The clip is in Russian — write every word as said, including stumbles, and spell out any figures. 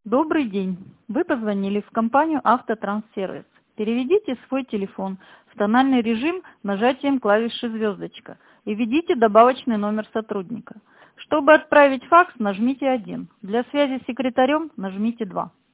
Добрый день! Вы позвонили в компанию «Автотранссервис». Переведите свой телефон в тональный режим нажатием клавиши «звездочка» и введите добавочный номер сотрудника. Чтобы отправить факс, нажмите один. Для связи с секретарем нажмите два.